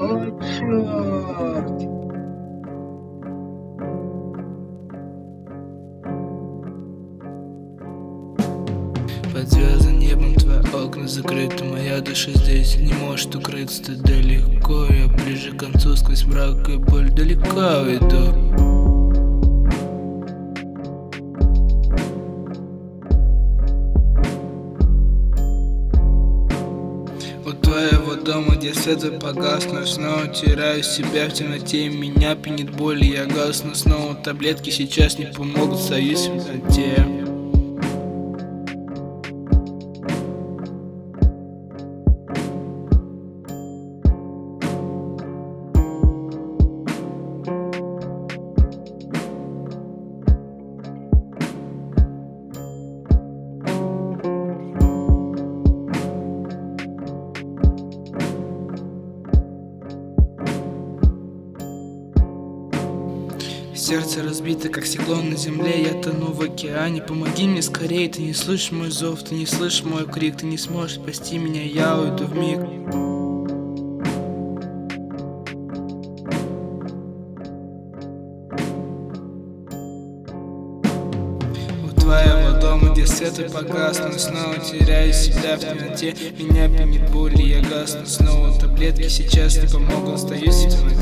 О, черт! Под звездным небом твои окна закрыты, моя душа здесь не может укрыться. Ты далеко, я ближе к концу, сквозь мрак и боль далеко уйду. У твоего дома, где свет погас, но снова теряю себя в темноте. Меня пьянит боль, и я гасну снова. Таблетки сейчас не помогут, остаюсь в темноте. Сердце разбито, как стекло на земле. Я тону в океане, помоги мне скорее. Ты не слышишь мой зов, ты не слышишь мой крик. Ты не сможешь спасти меня, я уйду вмиг. У твоего дома, где свет и погас, но снова теряю себя в темноте. Меня пьянит боль, и я гасну снова. Таблетки сейчас не помогут, остаюсь в темноте.